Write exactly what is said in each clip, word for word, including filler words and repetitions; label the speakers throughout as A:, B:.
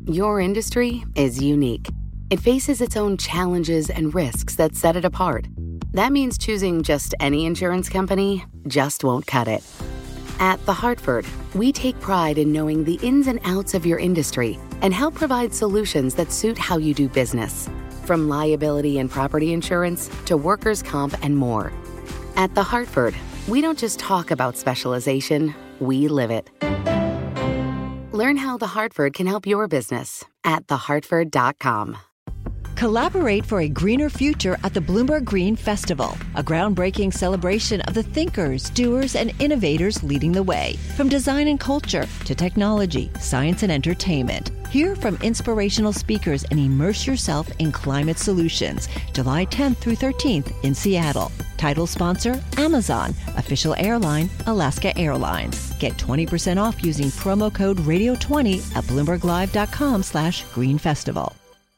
A: Your industry is unique. It faces its own challenges and risks that set it apart. That means choosing just any insurance company just won't cut it. At The Hartford, we take pride in knowing the ins and outs of your industry and help provide solutions that suit how you do business. From liability and property insurance to workers' comp and more. At The Hartford, we don't just talk about specialization, we live it. Learn how The Hartford can help your business at the hartford dot com.
B: Collaborate for a greener future at the Bloomberg Green Festival, a groundbreaking celebration of the thinkers, doers, and innovators leading the way. From design and culture to technology, science, and entertainment. Hear from inspirational speakers and immerse yourself in climate solutions. July tenth through thirteenth in Seattle. Title sponsor, Amazon. Official airline, Alaska Airlines. Get twenty percent off using promo code radio twenty at bloomberg live dot com slash green festival.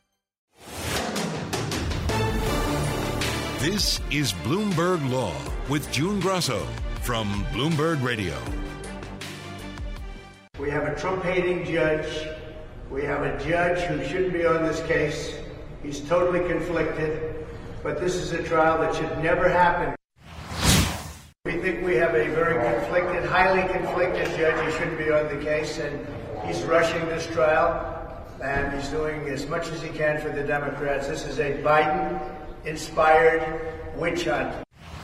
C: This is Bloomberg Law with June Grasso from Bloomberg Radio.
D: We have a Trump-hating judge. We have a judge who shouldn't be on this case. He's totally conflicted. But this is a trial that should never happen. We think we have a very conflicted, highly conflicted judge. He shouldn't be on the case, and he's rushing this trial, and he's doing as much as he can for the Democrats. This is a Biden-inspired witch hunt.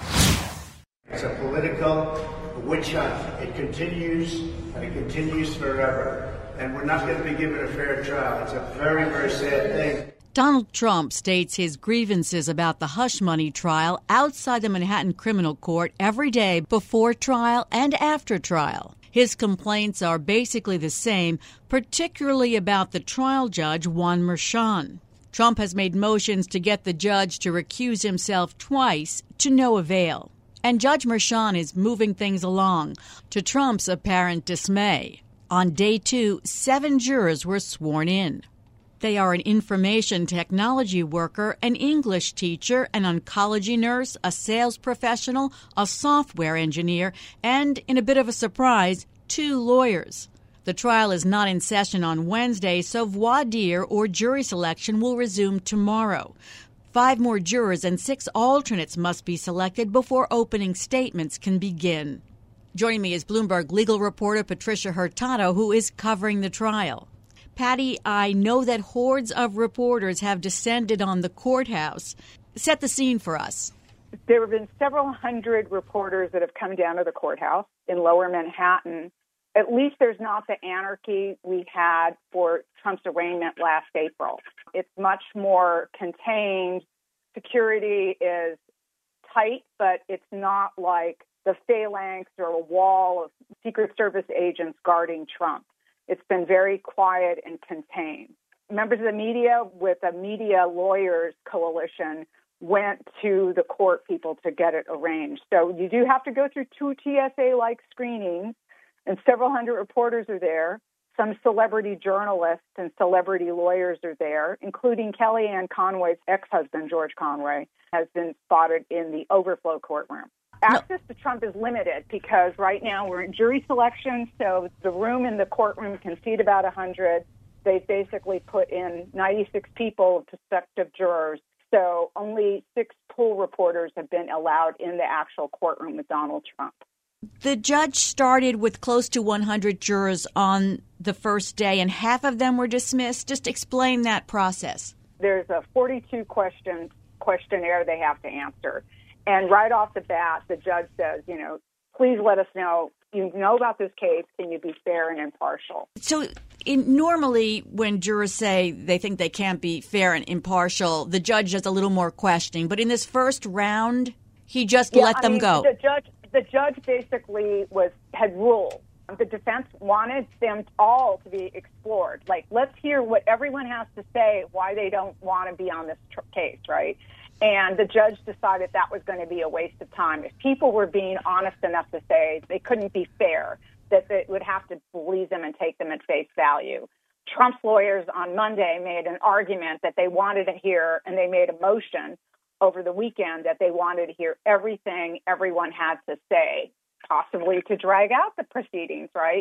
D: It's a political witch hunt. It continues, and it continues forever. And we're not going to be given a fair trial. It's a very, very sad thing.
E: Donald Trump states his grievances about the hush money trial outside the Manhattan Criminal Court every day before trial and after trial. His complaints are basically the same, particularly about the trial judge, Juan Merchan. Trump has made motions to get the judge to recuse himself twice, to no avail. And Judge Merchan is moving things along, to Trump's apparent dismay. On day two, seven jurors were sworn in. They are an information technology worker, an English teacher, an oncology nurse, a sales professional, a software engineer, and, in a bit of a surprise, two lawyers. The trial is not in session on Wednesday, so voir dire or jury selection will resume tomorrow. Five more jurors and six alternates must be selected before opening statements can begin. Joining me is Bloomberg legal reporter Patricia Hurtado, who is covering the trial. Patty, I know that hordes of reporters have descended on the courthouse. Set the scene for us.
F: There have been several hundred reporters that have come down to the courthouse in lower Manhattan. At least there's not the anarchy we had for Trump's arraignment last April. It's much more contained. Security is tight, but it's not like the phalanx or a wall of Secret Service agents guarding Trump. It's been very quiet and contained. Members of the media with a media lawyers coalition went to the court people to get it arranged. So you do have to go through two T S A-like screenings, and several hundred reporters are there. Some celebrity journalists and celebrity lawyers are there, including Kellyanne Conway's ex-husband, George Conway, has been spotted in the overflow courtroom. Access to Trump is limited because right now we're in jury selection, so the room in the courtroom can seat about one hundred. They've basically put in ninety-six people, prospective jurors, so only six pool reporters have been allowed in the actual courtroom with Donald Trump.
E: The judge started with close to one hundred jurors on the first day, and half of them were dismissed. Just explain that process.
F: There's a forty-two question questionnaire they have to answer. And right off the bat, the judge says, you know, please let us know, you know about this case, can you be fair and impartial?
E: So in, normally when jurors say they think they can't be fair and impartial, the judge does a little more questioning. But in this first round, he just
F: yeah,
E: let
F: I
E: them
F: mean,
E: go.
F: The judge, the judge basically was had ruled. The defense wanted them all to be explored. Like, let's hear what everyone has to say, why they don't want to be on this tr- case, right? And the judge decided that was going to be a waste of time. If people were being honest enough to say they couldn't be fair, that they would have to believe them and take them at face value. Trump's lawyers on Monday made an argument that they wanted to hear, and they made a motion over the weekend that they wanted to hear everything everyone had to say, possibly to drag out the proceedings, right?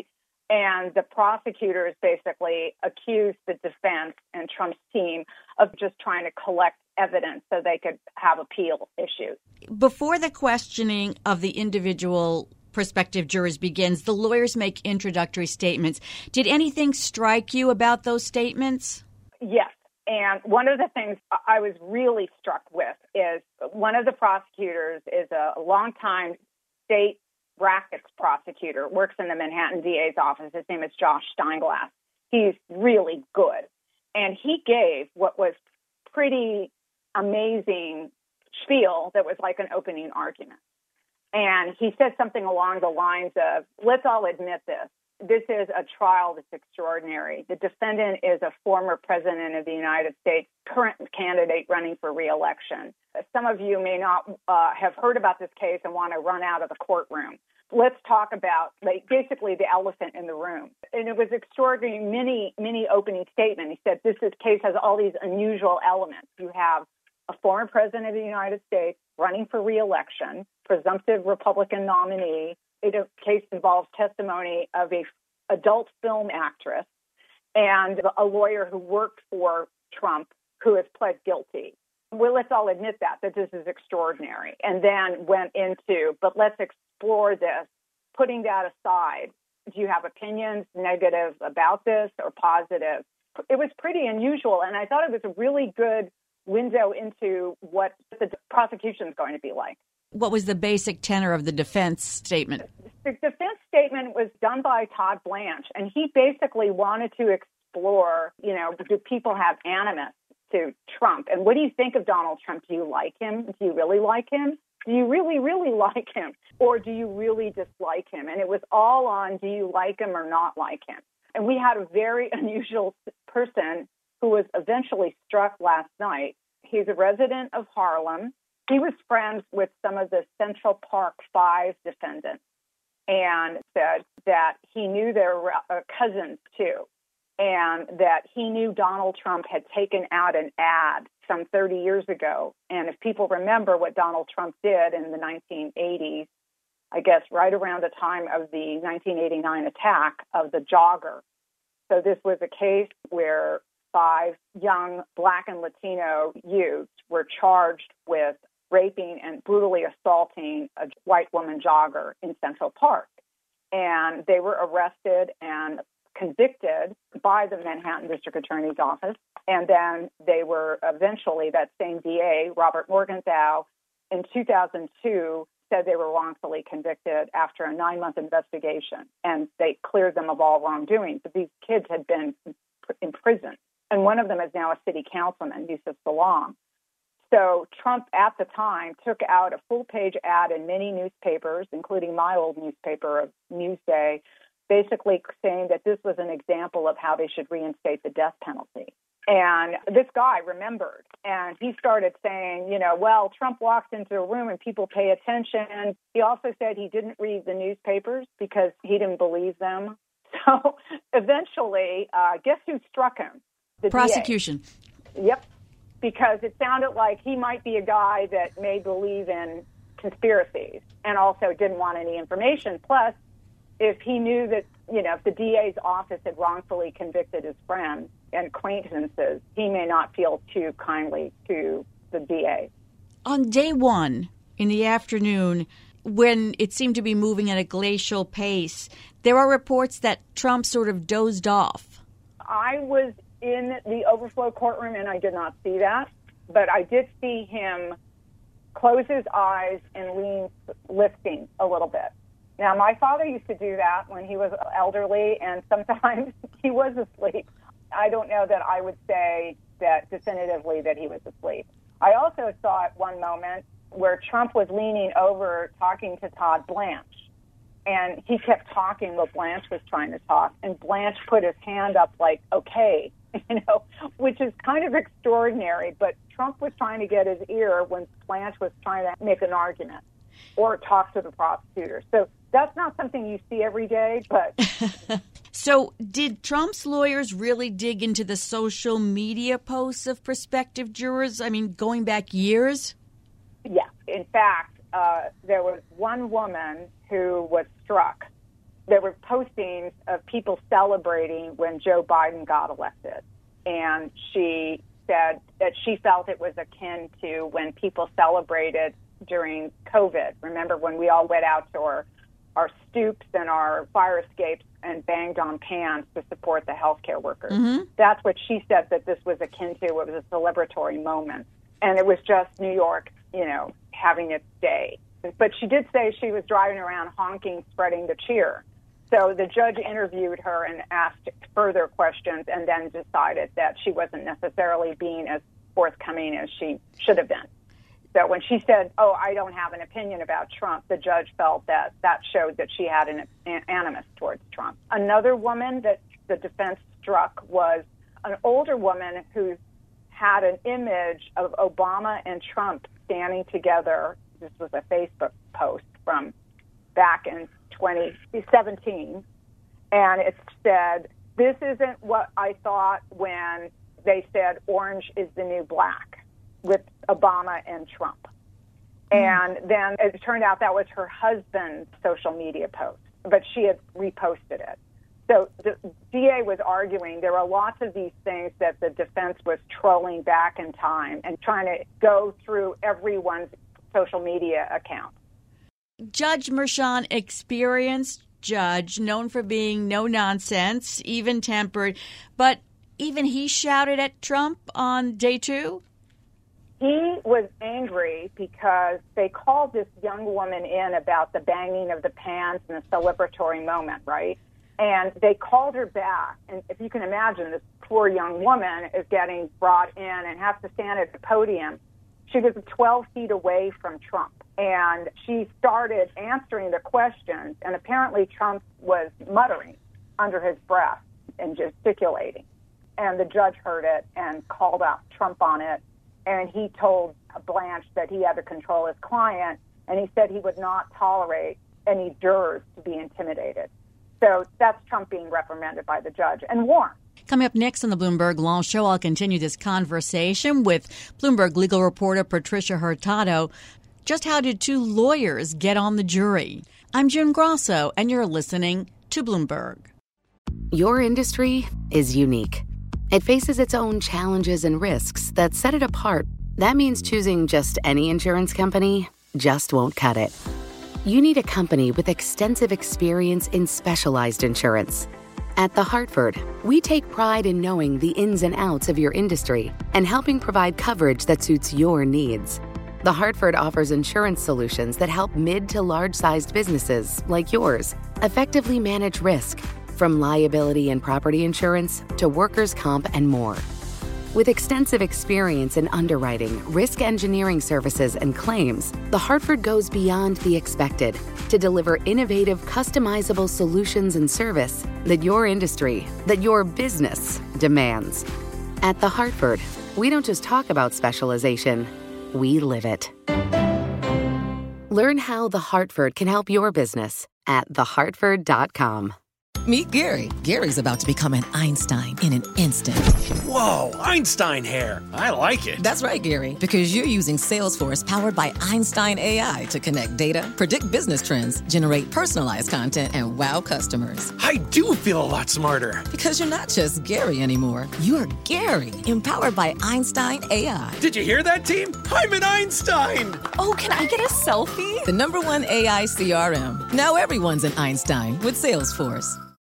F: And the prosecutors basically accused the defense and Trump's team of just trying to collect evidence so they could have appeal issues.
E: Before the questioning of the individual prospective jurors begins, the lawyers make introductory statements. Did anything strike you about those statements?
F: Yes. And one of the things I was really struck with is one of the prosecutors is a longtime state brackets prosecutor, works in the Manhattan D A's office. His name is Josh Steinglass. He's really good. And he gave what was pretty amazing spiel that was like an opening argument. And he said something along the lines of, let's all admit this. This is a trial that's extraordinary. The defendant is a former president of the United States, current candidate running for re-election. Some of you may not uh, have heard about this case and want to run out of the courtroom. Let's talk about like, basically the elephant in the room. And it was extraordinary, mini, mini opening statement. He said, this is, case has all these unusual elements. You have a former president of the United States running for re-election, presumptive Republican nominee. It, a case involves testimony of a adult film actress and a lawyer who worked for Trump who has pled guilty. Well, let's all admit that, that this is extraordinary. And then went into, but let's explore this. Putting that aside, do you have opinions, negative about this or positive? It was pretty unusual, and I thought it was a really good window into what the prosecution is going to be like.
E: What was the basic tenor of the defense statement?
F: The defense statement was done by Todd Blanche, and he basically wanted to explore, you know, do people have animus to Trump? And what do you think of Donald Trump? Do you like him? Do you really like him? Do you really, really like him? Or do you really dislike him? And it was all on, do you like him or not like him? And we had a very unusual person who was eventually struck last night. He's a resident of Harlem. He was friends with some of the Central Park Five defendants and said that he knew their uh, cousins, too, and that he knew Donald Trump had taken out an ad some thirty years ago. And if people remember what Donald Trump did in the nineteen eighties, I guess right around the time of the nineteen eighty-nine attack of the jogger. So this was a case where five young Black and Latino youths were charged with raping and brutally assaulting a white woman jogger in Central Park. And they were arrested and convicted by the Manhattan District Attorney's Office. And then they were eventually, that same D A, Robert Morgenthau, in two thousand two, said they were wrongfully convicted after a nine-month investigation. And they cleared them of all wrongdoing. But these kids had been in prison. And one of them is now a city councilman, Yusuf Salaam. So Trump, at the time, took out a full-page ad in many newspapers, including my old newspaper of Newsday, basically saying that this was an example of how they should reinstate the death penalty. And this guy remembered, and he started saying, you know, well, Trump walks into a room and people pay attention. He also said he didn't read the newspapers because he didn't believe them. So eventually, uh, guess who struck him? The
E: prosecution.
F: D A. Yep. Because it sounded like he might be a guy that may believe in conspiracies and also didn't want any information. Plus, if he knew that, you know, if the D A's office had wrongfully convicted his friends and acquaintances, he may not feel too kindly to the D A.
E: On day one, in the afternoon, when it seemed to be moving at a glacial pace, there are reports that Trump sort of dozed off.
F: I was in the overflow courtroom, and I did not see that, but I did see him close his eyes and lean, lifting a little bit. Now, my father used to do that when he was elderly, and sometimes he was asleep. I don't know that I would say that definitively that he was asleep. I also saw at one moment where Trump was leaning over talking to Todd Blanche, and he kept talking while Blanche was trying to talk, and Blanche put his hand up like, okay, you know, which is kind of extraordinary, but Trump was trying to get his ear when Blanche was trying to make an argument or talk to the prosecutor. So that's not something you see every day, but...
E: So did Trump's lawyers really dig into the social media posts of prospective jurors? I mean, going back years?
F: Yeah. In fact, uh, there was one woman who was struck there were postings of people celebrating when Joe Biden got elected. And she said that she felt it was akin to when people celebrated during COVID. Remember when we all went out to our, our stoops and our fire escapes and banged on pans to support the healthcare workers. Mm-hmm. That's what she said that this was akin to. It was a celebratory moment. And it was just New York, you know, having its day. But she did say she was driving around honking, spreading the cheer. So the judge interviewed her and asked further questions and then decided that she wasn't necessarily being as forthcoming as she should have been. So when she said, oh, I don't have an opinion about Trump, the judge felt that that showed that she had an, an animus towards Trump. Another woman that the defense struck was an older woman who had an image of Obama and Trump standing together. This was a Facebook post from back in twenty seventeen, and it said, this isn't what I thought when they said orange is the new black with Obama and Trump. Mm. And then it turned out that was her husband's social media post, but she had reposted it. So the D A was arguing there are lots of these things that the defense was trolling back in time and trying to go through everyone's social media account.
E: Judge Merchan, experienced judge, known for being no nonsense, even-tempered, but even he shouted at Trump on day two?
F: He was angry because they called this young woman in about the banging of the pans and the celebratory moment, right? And they called her back. And if you can imagine, this poor young woman is getting brought in and has to stand at the podium. She was twelve feet away from Trump. And she started answering the questions, and apparently Trump was muttering under his breath and gesticulating. And the judge heard it and called out Trump on it, and he told Blanche that he had to control his client, and he said he would not tolerate any jurors to be intimidated. So that's Trump being reprimanded by the judge and warned.
E: Coming up next on the Bloomberg Law Show, I'll continue this conversation with Bloomberg legal reporter Patricia Hurtado. Just how did two lawyers get on the jury? I'm June Grosso, and you're listening to Bloomberg.
A: Your industry is unique. It faces its own challenges and risks that set it apart. That means choosing just any insurance company just won't cut it. You need a company with extensive experience in specialized insurance. At The Hartford, we take pride in knowing the ins and outs of your industry and helping provide coverage that suits your needs. The Hartford offers insurance solutions that help mid to large-sized businesses like yours effectively manage risk, from liability and property insurance to workers' comp and more. With extensive experience in underwriting, risk engineering services, and claims, The Hartford goes beyond the expected to deliver innovative, customizable solutions and service that your industry, that your business demands. At The Hartford, we don't just talk about specialization, we live it. Learn how The Hartford can help your business at the hartford dot com.
G: Meet Gary. Gary's about to become an Einstein in an instant.
H: Whoa, Einstein hair. I like it.
G: That's right, Gary, because you're using Salesforce powered by Einstein A I to connect data, predict business trends, generate personalized content, and wow customers.
H: I do feel a lot smarter.
G: Because you're not just Gary anymore. You're Gary, empowered by Einstein A I.
H: Did you hear that, team? I'm an Einstein.
I: Oh, can I get a selfie?
G: The number one A I C R M. Now everyone's an Einstein with Salesforce.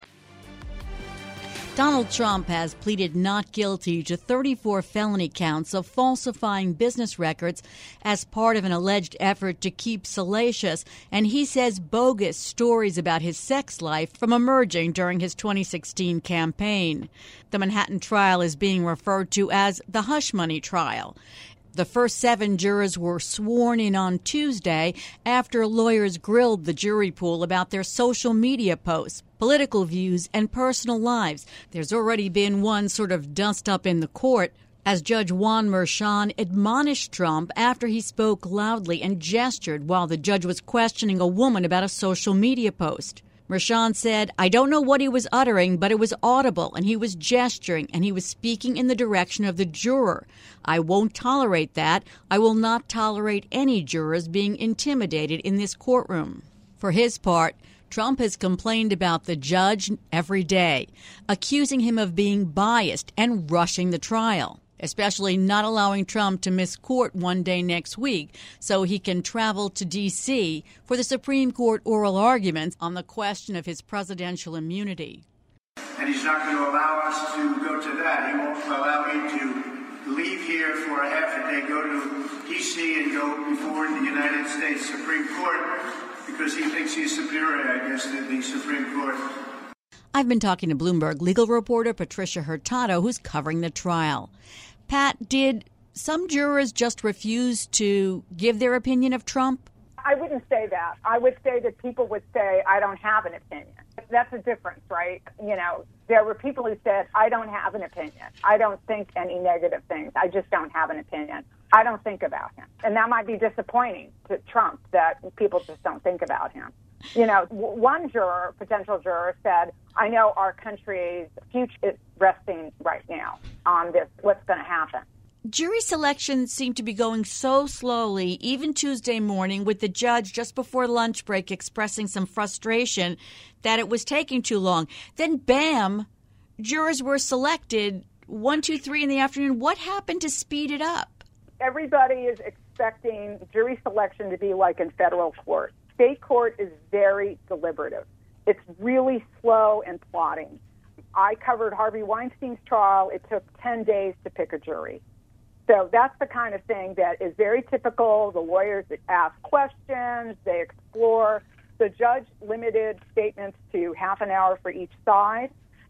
E: Donald Trump has pleaded not guilty to thirty-four felony counts of falsifying business records as part of an alleged effort to keep salacious, and he says bogus stories about his sex life from emerging during his twenty sixteen campaign. The Manhattan trial is being referred to as the hush money trial. The first seven jurors were sworn in on Tuesday after lawyers grilled the jury pool about their social media posts, political views, and personal lives. There's already been one sort of dust-up in the court as Judge Juan Merchan admonished Trump after he spoke loudly and gestured while the judge was questioning a woman about a social media post. Merchan said, I don't know what he was uttering, but it was audible, and he was gesturing, and he was speaking in the direction of the juror. I won't tolerate that. I will not tolerate any jurors being intimidated in this courtroom. For his part, Trump has complained about the judge every day, accusing him of being biased and rushing the trial, especially not allowing Trump to miss court one day next week so he can travel to D C for the Supreme Court oral arguments on the question of his presidential immunity.
D: And he's not going to allow us to go to that. He won't allow me to leave here for a half a day, go to D C and go before the United States Supreme Court because he thinks he's superior, I guess, to the Supreme Court.
E: I've been talking to Bloomberg legal reporter Patricia Hurtado, who's covering the trial. Pat, did some jurors just refuse to give their opinion of Trump?
F: I wouldn't say that. I would say that people would say, I don't have an opinion. That's a difference, right? You know, there were people who said, I don't have an opinion. I don't think any negative things. I just don't have an opinion. I don't think about him. And that might be disappointing to Trump that people just don't think about him. You know, one juror, potential juror, said, I know our country's future is resting right now on this, what's going to happen.
E: Jury selection seemed to be going so slowly, even Tuesday morning, with the judge just before lunch break expressing some frustration that it was taking too long. Then, bam, jurors were selected one, two, three in the afternoon. What happened to speed it up?
F: Everybody is expecting jury selection to be like in federal court. State court is very deliberative. It's really slow and plodding. I covered Harvey Weinstein's trial. It took ten days to pick a jury. So that's the kind of thing that is very typical. The lawyers ask questions, they explore. The judge limited statements to half an hour for each side.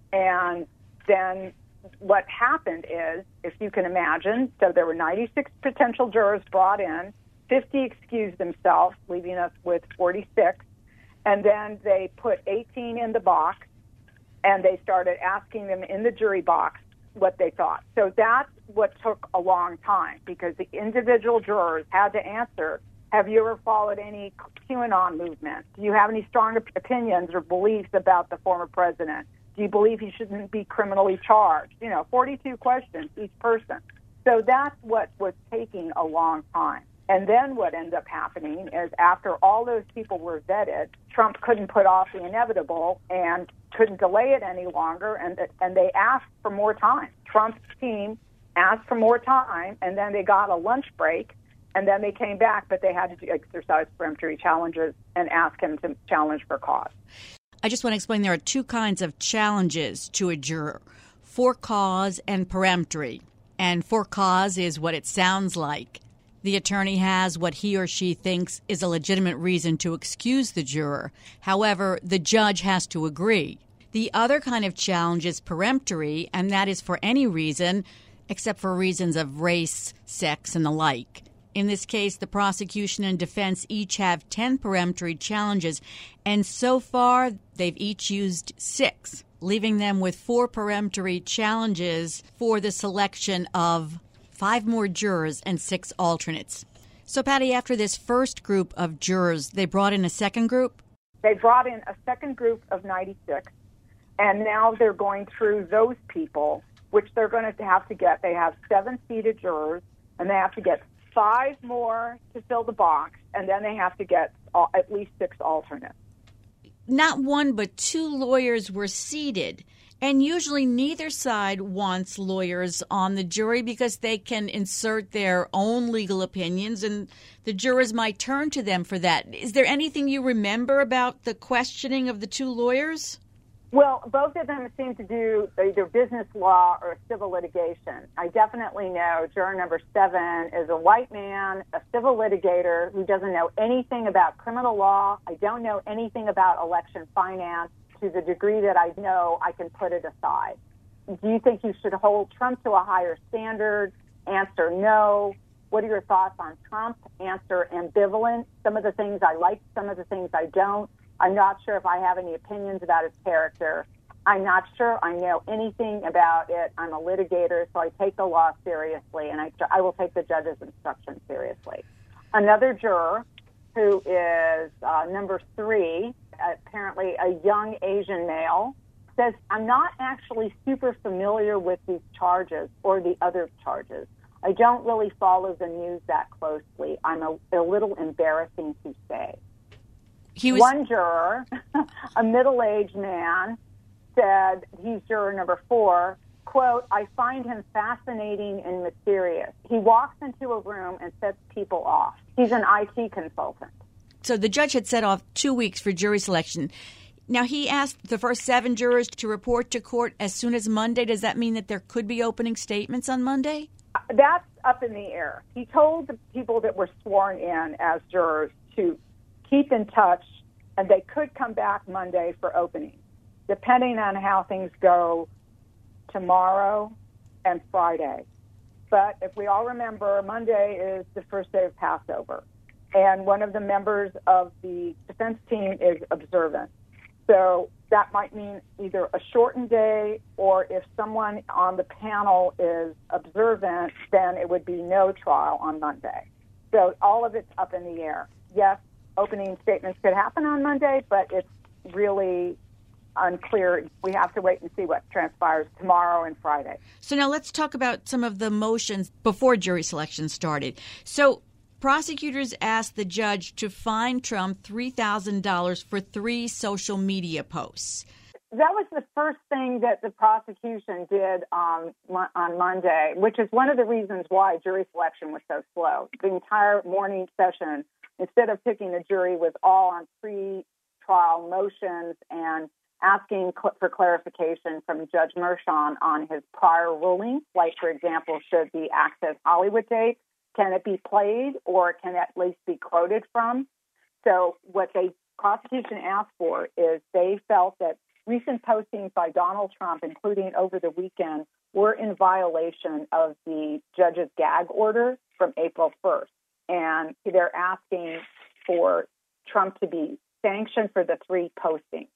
F: And then what happened is, if you can imagine, so there were ninety-six potential jurors brought in, fifty excused themselves, leaving us with forty-six. And then they put eighteen in the box, and they started asking them in the jury box what they thought. So that's what took a long time, because the individual jurors had to answer, have you ever followed any QAnon movement? Do you have any strong opinions or beliefs about the former president? Do you believe he shouldn't be criminally charged? You know, forty-two questions each person. So that's what was taking a long time. And then what ended up happening is after all those people were vetted, Trump couldn't put off the inevitable and couldn't delay it any longer, and and they asked for more time. Trump's team asked for more time, and then they got a lunch break, and then they came back, but they had to exercise peremptory challenges and ask him to challenge for cause.
E: I just want to explain there are two kinds of challenges to a juror, for cause and peremptory. And for cause is what it sounds like. The attorney has what he or she thinks is a legitimate reason to excuse the juror. However, the judge has to agree. The other kind of challenge is peremptory, and that is for any reason except for reasons of race, sex, and the like. In this case, the prosecution and defense each have ten peremptory challenges, and so far they've each used six, leaving them with four peremptory challenges for the selection of five more jurors and six alternates. So, Patty, after this first group of jurors, they brought in a second group?
F: They brought in a second group of ninety-six, and now they're going through those people, which they're going to have to get. They have seven seated jurors, and they have to get five more to fill the box, and then they have to get uh, at least six alternates.
E: Not one, but two lawyers were seated. And usually neither side wants lawyers on the jury because they can insert their own legal opinions, and the jurors might turn to them for that. Is there anything you remember about the questioning of the two lawyers?
F: Well, both of them seem to do either business law or civil litigation. I definitely know juror number seven is a white man, a civil litigator who doesn't know anything about criminal law. I don't know anything about election finance. To the degree that I know, I can put it aside. Do you think you should hold Trump to a higher standard? Answer no. What are your thoughts on Trump? Answer ambivalent. Some of the things I like, some of the things I don't. I'm not sure if I have any opinions about his character. I'm not sure I know anything about it. I'm a litigator, so I take the law seriously, and I, I will take the judge's instructions seriously. Another juror, who is uh, number three, apparently a young Asian male, says, I'm not actually super familiar with these charges or the other charges. I don't really follow the news that closely. I'm a, a little embarrassing to say.
E: He was
F: one juror, a middle-aged man, said, he's juror number four, quote, I find him fascinating and mysterious. He walks into a room and sets people off. He's an I T consultant.
E: So the judge had set off two weeks for jury selection. Now, he asked the first seven jurors to report to court as soon as Monday. Does that mean that there could be opening statements on Monday?
F: That's up in the air. He told the people that were sworn in as jurors to keep in touch, and they could come back Monday for opening, depending on how things go tomorrow and Friday. But if we all remember, Monday is the first day of Passover, and one of the members of the defense team is observant. So that might mean either a shortened day, or if someone on the panel is observant, then it would be no trial on Monday. So all of it's up in the air. Yes, opening statements could happen on Monday, but it's really unclear. We have to wait and see what transpires tomorrow and Friday.
E: So now let's talk about some of the motions before jury selection started. So prosecutors asked the judge to fine Trump three thousand dollars for three social media posts.
F: That was the first thing that the prosecution did um, on Monday, which is one of the reasons why jury selection was so slow. The entire morning session, instead of picking a jury, was all on pre-trial motions and asking cl- for clarification from Judge Mershon on his prior rulings, like, for example, should the Access Hollywood tape, can it be played or can it at least be quoted from? So what the prosecution asked for is they felt that recent postings by Donald Trump, including over the weekend, were in violation of the judge's gag order from April first. And they're asking for Trump to be sanctioned for the three postings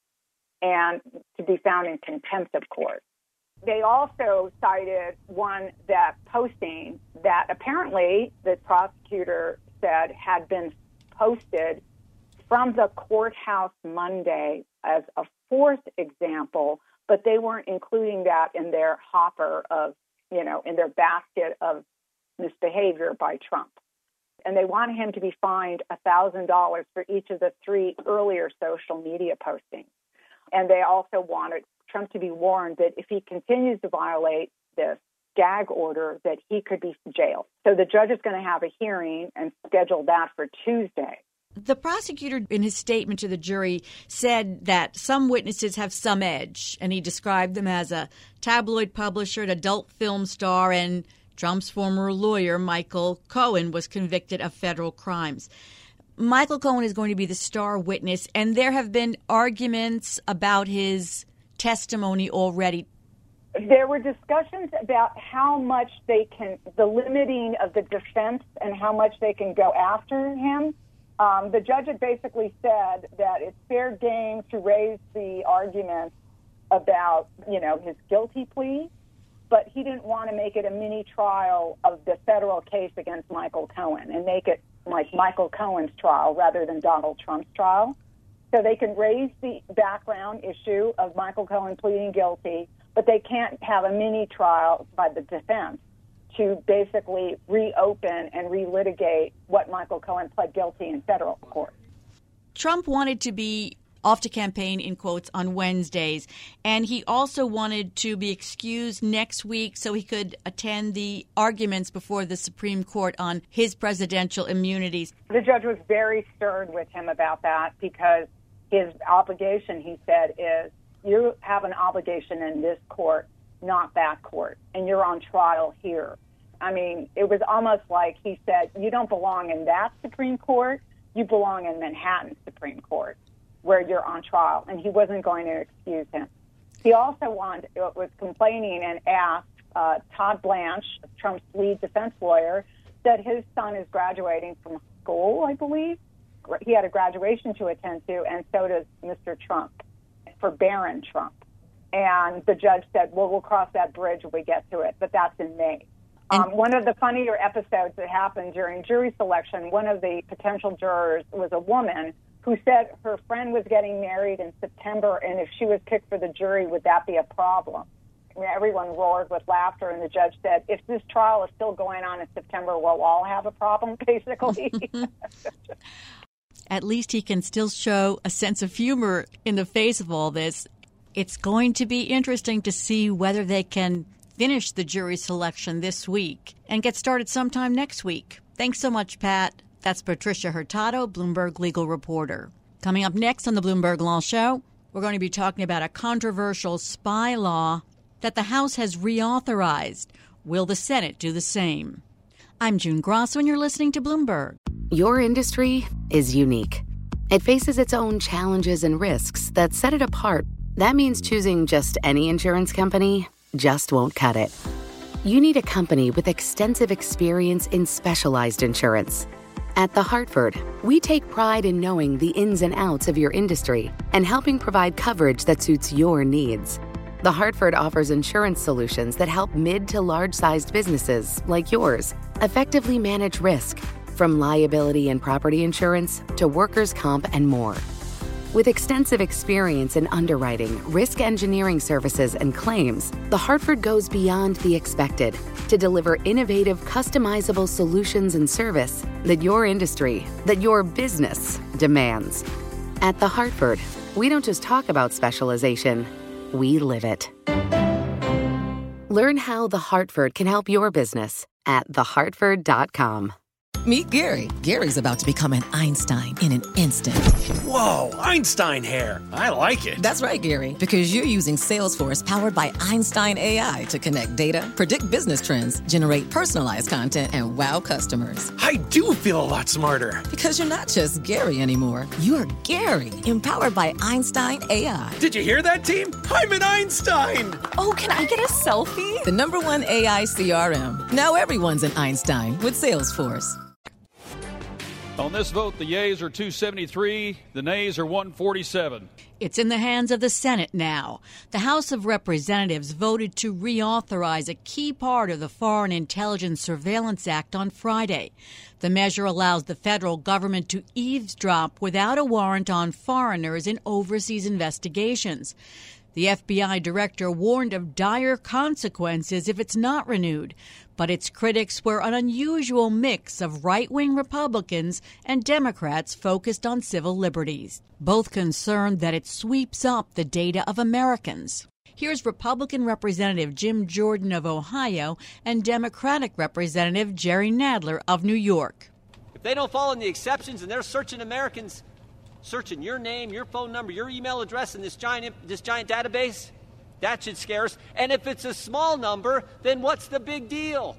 F: and to be found in contempt of court. They also cited one, that posting that apparently the prosecutor said had been posted from the courthouse Monday as a fourth example, but they weren't including that in their hopper of, you know, in their basket of misbehavior by Trump. And they wanted him to be fined one thousand dollars for each of the three earlier social media postings. And they also wanted Trump to be warned that if he continues to violate this gag order, that he could be jailed. So the judge is going to have a hearing and schedule that for Tuesday.
E: The prosecutor, in his statement to the jury, said that some witnesses have some edge, and he described them as a tabloid publisher, an adult film star, and Trump's former lawyer, Michael Cohen, was convicted of federal crimes. Michael Cohen is going to be the star witness, and there have been arguments about his testimony already.
F: There were discussions about how much they can, the limiting of the defense and how much they can go after him. Um, the judge had basically said that it's fair game to raise the argument about, you know, his guilty plea, but he didn't want to make it a mini trial of the federal case against Michael Cohen and make it like Michael Cohen's trial rather than Donald Trump's trial. So they can raise the background issue of Michael Cohen pleading guilty, but they can't have a mini trial by the defense to basically reopen and relitigate what Michael Cohen pled guilty in federal court.
E: Trump wanted to be off to campaign, in quotes, on Wednesdays, and he also wanted to be excused next week so he could attend the arguments before the Supreme Court on his presidential immunities.
F: The judge was very stern with him about that because his obligation, he said, is you have an obligation in this court, not that court, and you're on trial here. I mean, it was almost like he said, you don't belong in that Supreme Court, you belong in Manhattan Supreme Court, where you're on trial, and he wasn't going to excuse him. He also wanted, was complaining and asked uh, Todd Blanche, Trump's lead defense lawyer, that his son is graduating from school, I believe. He had a graduation to attend to, and so does Mister Trump, for Barron Trump. And the judge said, well, we'll cross that bridge when we get to it, but that's in May. Um, one of the funnier episodes that happened during jury selection, one of the potential jurors was a woman who said her friend was getting married in September, and if she was picked for the jury, would that be a problem? I mean, everyone roared with laughter, and the judge said, if this trial is still going on in September, we'll all have a problem, basically.
E: At least he can still show a sense of humor in the face of all this. It's going to be interesting to see whether they can finish the jury selection this week and get started sometime next week. Thanks so much, Pat. That's Patricia Hurtado, Bloomberg legal reporter. Coming up next on the Bloomberg Law Show, we're going to be talking about a controversial spy law that the House has reauthorized. Will the Senate do the same? I'm June Grosso, and you're listening to Bloomberg.
A: Your industry is unique. It faces its own challenges and risks that set it apart. That means choosing just any insurance company just won't cut it. You need a company with extensive experience in specialized insurance. At The Hartford, we take pride in knowing the ins and outs of your industry and helping provide coverage that suits your needs. The Hartford offers insurance solutions that help mid to large-sized businesses like yours effectively manage risk, from liability and property insurance to workers' comp and more. With extensive experience in underwriting, risk engineering services, and claims, The Hartford goes beyond the expected to deliver innovative, customizable solutions and service that your industry, that your business demands. At The Hartford, we don't just talk about specialization, we live it. Learn how The Hartford can help your business at the hartford dot com.
G: Meet Gary. Gary's about to become an Einstein in an instant.
H: Whoa, Einstein hair. I like it.
G: That's right, Gary, because you're using Salesforce powered by Einstein A I to connect data, predict business trends, generate personalized content, and wow customers.
H: I do feel a lot smarter.
G: Because you're not just Gary anymore. You're Gary, empowered by Einstein A I.
H: Did you hear that, team? I'm an Einstein.
I: Oh, can I get a selfie?
G: The number one A I C R M. Now everyone's an Einstein with Salesforce.
J: On this vote, the yeas are two seventy-three, the nays are one forty-seven.
E: It's in the hands of the Senate now. The House of Representatives voted to reauthorize a key part of the Foreign Intelligence Surveillance Act on Friday. The measure allows the federal government to eavesdrop without a warrant on foreigners in overseas investigations. The F B I director warned of dire consequences if it's not renewed, but its critics were an unusual mix of right-wing Republicans and Democrats focused on civil liberties, both concerned that it sweeps up the data of Americans. Here's Republican Representative Jim Jordan of Ohio and Democratic Representative Jerry Nadler of New York.
K: If they don't fall in the exceptions and they're searching Americans, searching your name, your phone number, your email address in this giant this giant database, that should scare us. And if it's a small number, then what's the big deal?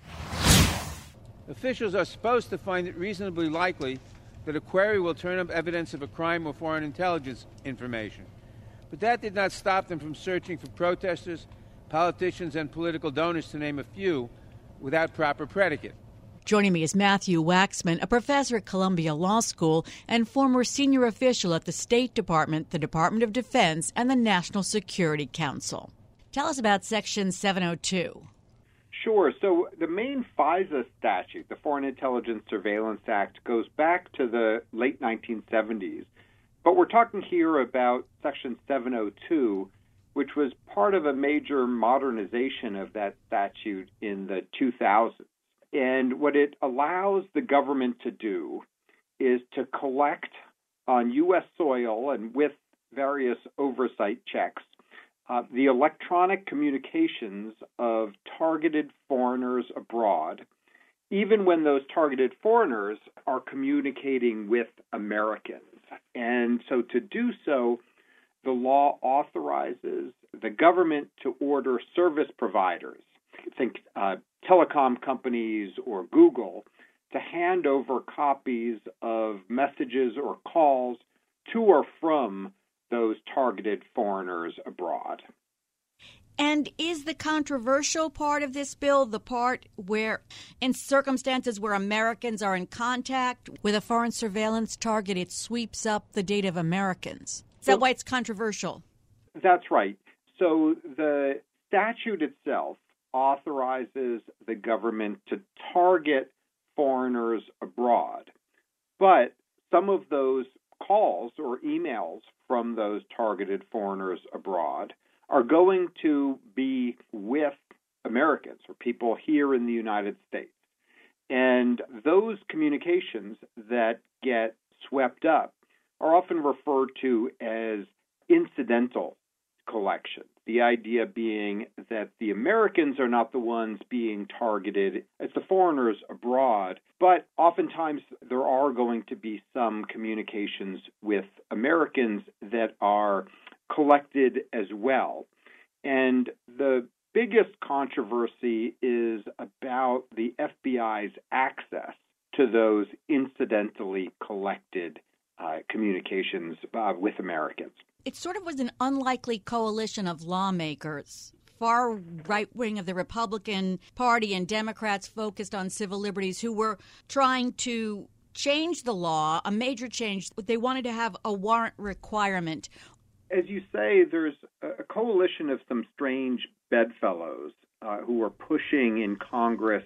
L: Officials are supposed to find it reasonably likely that a query will turn up evidence of a crime or foreign intelligence information. But that did not stop them from searching for protesters, politicians, and political donors, to name a few, without proper predicate.
E: Joining me is Matthew Waxman, a professor at Columbia Law School and former senior official at the State Department, the Department of Defense, and the National Security Council. Tell us about Section seven oh two.
M: Sure. So the main FISA statute, the Foreign Intelligence Surveillance Act, goes back to the late nineteen seventies. But we're talking here about Section seven oh two, which was part of a major modernization of that statute in the two thousands. And what it allows the government to do is to collect on U S soil and with various oversight checks uh, the electronic communications of targeted foreigners abroad, even when those targeted foreigners are communicating with Americans. And so to do so, the law authorizes the government to order service providers, think uh, telecom companies or Google, to hand over copies of messages or calls to or from those targeted foreigners abroad.
E: And is the controversial part of this bill the part where, in circumstances where Americans are in contact with a foreign surveillance target, it sweeps up the data of Americans? Is that why it's controversial?
M: That's right. So the statute itself authorizes the government to target foreigners abroad. But some of those calls or emails from those targeted foreigners abroad are going to be with Americans or people here in the United States. And those communications that get swept up are often referred to as incidental collection. The idea being that the Americans are not the ones being targeted, it's the foreigners abroad, but oftentimes there are going to be some communications with Americans that are collected as well. And the biggest controversy is about the F B I's access to those incidentally collected uh, communications uh, with Americans.
E: It sort of was an unlikely coalition of lawmakers. Far right wing of the Republican Party and Democrats focused on civil liberties who were trying to change the law, a major change. They wanted to have a warrant requirement.
M: As you say, there's a coalition of some strange bedfellows uh, who are pushing in Congress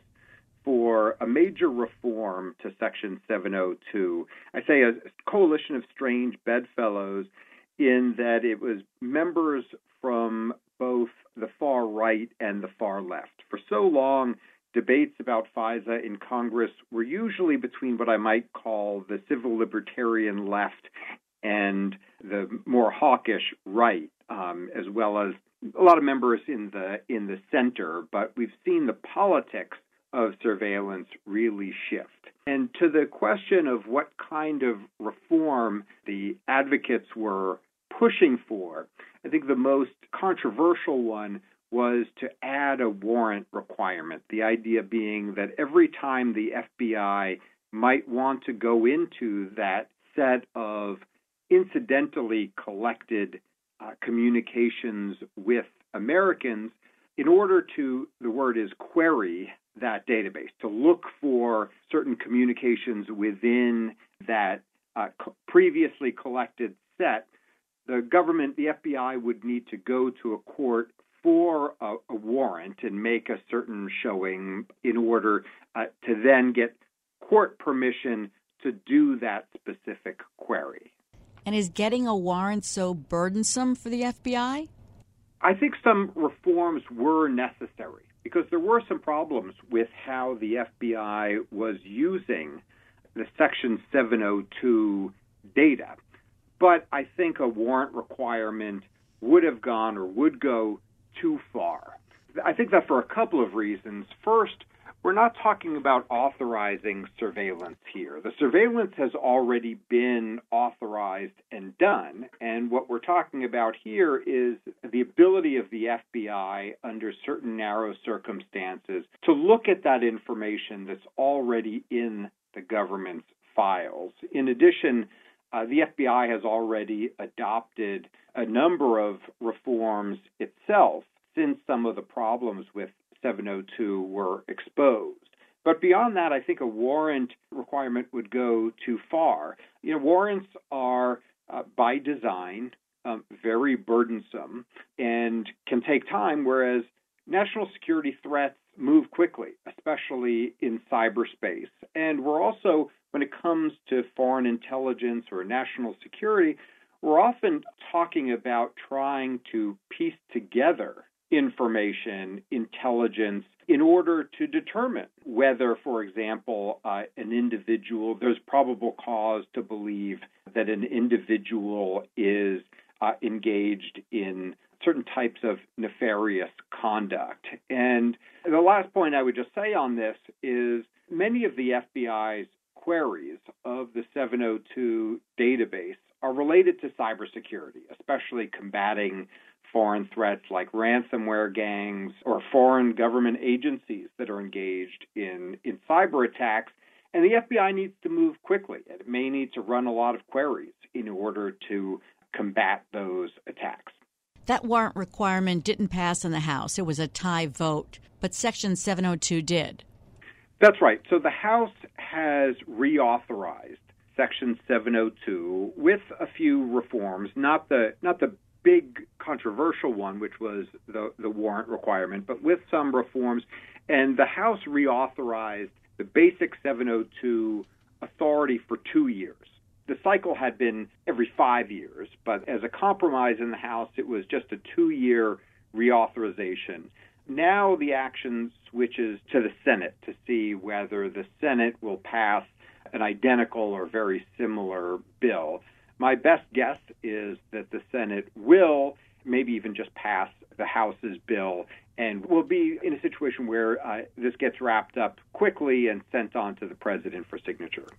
M: for a major reform to Section seven oh two. I say a coalition of strange bedfellows in that it was members from both the far right and the far left. For so long, debates about FISA in Congress were usually between what I might call the civil libertarian left and the more hawkish right, um, as well as a lot of members in the in the center. But we've seen the politics of surveillance really shift. And to the question of what kind of reform the advocates were pushing for, I think the most controversial one was to add a warrant requirement, the idea being that every time the F B I might want to go into that set of incidentally collected uh, communications with Americans, in order to, the word is query that database, to look for certain communications within that uh, co- previously collected set, the government, the F B I, would need to go to a court for a, a warrant and make a certain showing in order uh, to then get court permission to do that specific query.
E: And is getting a warrant so burdensome for the F B I?
M: I think some reforms were necessary because there were some problems with how the F B I was using the Section seven oh two data. But I think a warrant requirement would have gone or would go too far. I think that for a couple of reasons. First, we're not talking about authorizing surveillance here. The surveillance has already been authorized and done, and what we're talking about here is the ability of the F B I, under certain narrow circumstances, to look at that information that's already in the government's files. In addition, uh, the F B I has already adopted a number of reforms itself since some of the problems with seven oh two were exposed. But beyond that, I think a warrant requirement would go too far. You know, warrants are, uh, by design, um, very burdensome and can take time, whereas national security threats move quickly, especially in cyberspace. And we're also, when it comes to foreign intelligence or national security, we're often talking about trying to piece together information, intelligence, in order to determine whether, for example, uh, an individual, there's probable cause to believe that an individual is uh, engaged in certain types of nefarious conduct. And the last point I would just say on this is many of the F B I's queries of the seven oh two database are related to cybersecurity, especially combating foreign threats like ransomware gangs or foreign government agencies that are engaged in, in cyber attacks. And the F B I needs to move quickly. It may need to run a lot of queries in order to combat those attacks.
E: That warrant requirement didn't pass in the House. It was a tie vote, but Section seven oh two did.
M: That's right. So the House has reauthorized Section seven oh two with a few reforms, not the not the big controversial one, which was the, the warrant requirement, but with some reforms. And the House reauthorized the basic seven oh two authority for two years. The cycle had been every five years, but as a compromise in the House, it was just a two-year reauthorization. Now the action switches to the Senate to see whether the Senate will pass an identical or very similar bill. My best guess is that the Senate will maybe even just pass the House's bill and will be in a situation where uh, this gets wrapped up quickly and sent on to the president for signature.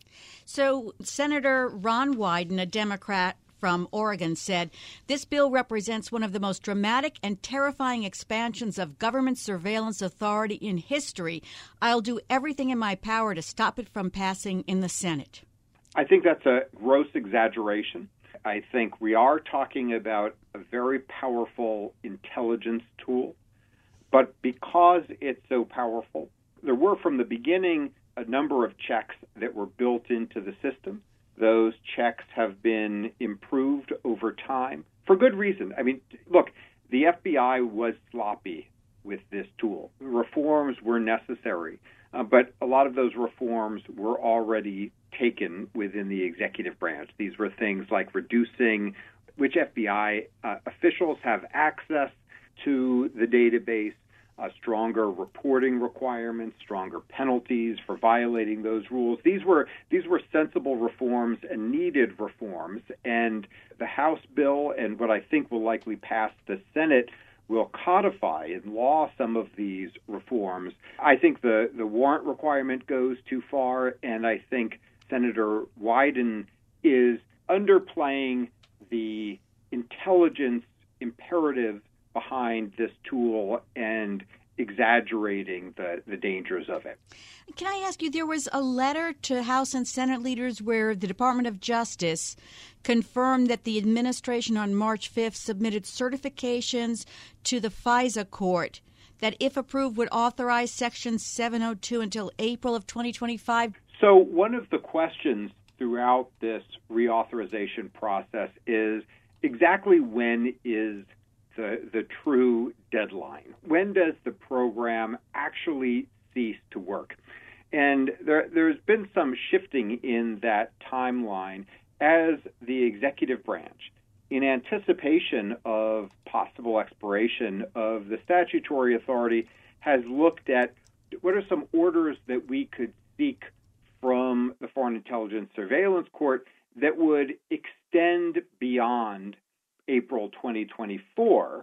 E: So Senator Ron Wyden, a Democrat from Oregon, said, "This bill represents one of the most dramatic and terrifying expansions of government surveillance authority in history. I'll do everything in my power to stop it from passing in the Senate."
M: I think that's a gross exaggeration. I think we are talking about a very powerful intelligence tool. But because it's so powerful, there were from the beginning a number of checks that were built into the system. Those checks have been improved over time for good reason. I mean, look, the F B I was sloppy with this tool. Reforms were necessary, uh, but a lot of those reforms were already taken within the executive branch. These were things like reducing which F B I uh, officials have access to the database, uh, stronger reporting requirements, stronger penalties for violating those rules. These were these were sensible reforms and needed reforms. And the House bill and what I think will likely pass the Senate will codify in law some of these reforms. I think the, the warrant requirement goes too far, and I think Senator Wyden is underplaying the intelligence imperative behind this tool and exaggerating the, the dangers of it.
E: Can I ask you, there was a letter to House and Senate leaders where the Department of Justice confirmed that the administration on March fifth submitted certifications to the FISA court that, if approved, would authorize Section seven oh two until April of twenty twenty-five.
M: So one of the questions throughout this reauthorization process is exactly when is the, the true deadline? When does the program actually cease to work? And there, there's been some shifting in that timeline as the executive branch, in anticipation of possible expiration of the statutory authority, has looked at what are some orders that we could seek from the Foreign Intelligence Surveillance Court that would extend beyond April twenty twenty-four,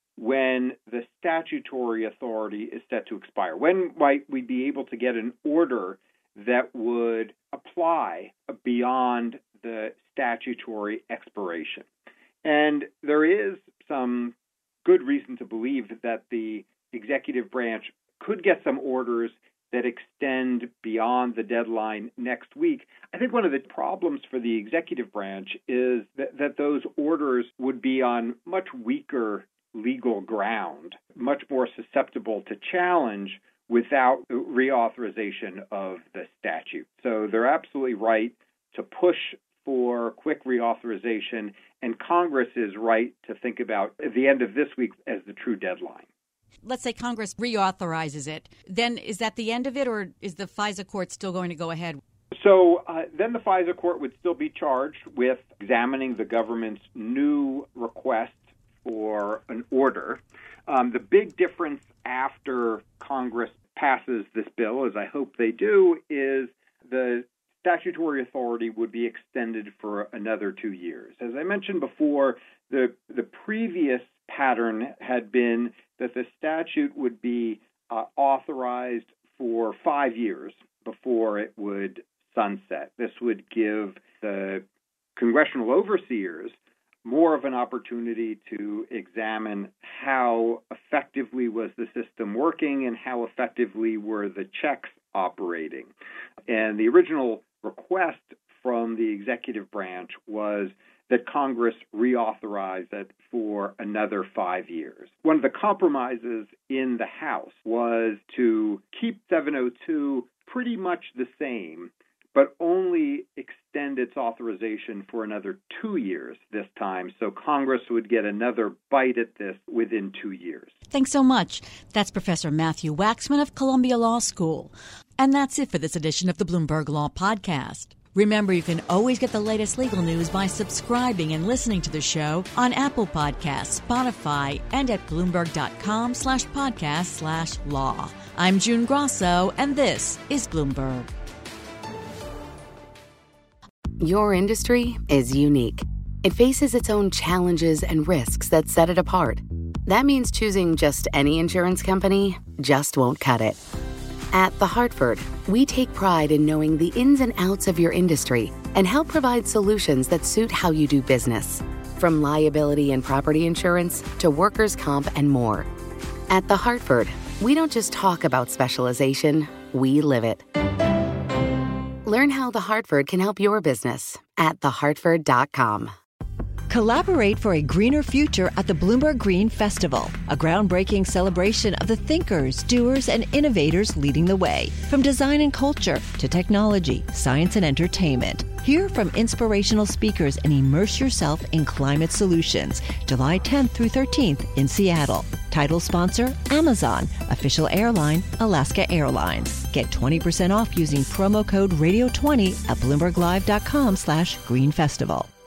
M: when the statutory authority is set to expire. When might we be able to get an order that would apply beyond the statutory expiration? And there is some good reason to believe that the executive branch could get some orders that extend beyond the deadline next week. I think one of the problems for the executive branch is that, that those orders would be on much weaker legal ground, much more susceptible to challenge without reauthorization of the statute. So they're absolutely right to push for quick reauthorization, and Congress is right to think about the end of this week as the true deadline.
E: Let's say Congress reauthorizes it. Then is that the end of it, or is the FISA court still going to go ahead?
M: So uh, then the FISA court would still be charged with examining the government's new request for an order. Um, the big difference after Congress passes this bill, as I hope they do, is the statutory authority would be extended for another two years. As I mentioned before, the the previous pattern had been that the statute would be uh, authorized for five years before it would sunset. This would give the congressional overseers more of an opportunity to examine how effectively was the system working and how effectively were the checks operating. And the original request from the executive branch was that Congress reauthorize it for another five years. One of the compromises in the House was to keep seven oh two pretty much the same, but only extend its authorization for another two years this time, so Congress would get another bite at this within two years.
E: Thanks so much. That's Professor Matthew Waxman of Columbia Law School. And that's it for this edition of the Bloomberg Law Podcast. Remember, you can always get the latest legal news by subscribing and listening to the show on Apple Podcasts, Spotify, and at Bloomberg.com slash podcast slash law. I'm June Grosso, and this is Bloomberg.
A: Your industry is unique. It faces its own challenges and risks that set it apart. That means choosing just any insurance company just won't cut it. At The Hartford, we take pride in knowing the ins and outs of your industry and help provide solutions that suit how you do business, from liability and property insurance to workers' comp and more. At The Hartford, we don't just talk about specialization, we live it. Learn how The Hartford can help your business at the hartford dot com.
B: Collaborate for a greener future at the Bloomberg Green Festival, a groundbreaking celebration of the thinkers, doers, and innovators leading the way. From design and culture to technology, science, and entertainment. Hear from inspirational speakers and immerse yourself in climate solutions. July tenth through thirteenth in Seattle. Title sponsor, Amazon. Official airline, Alaska Airlines. Get twenty percent off using promo code radio twenty at bloomberg live dot com slash green festival.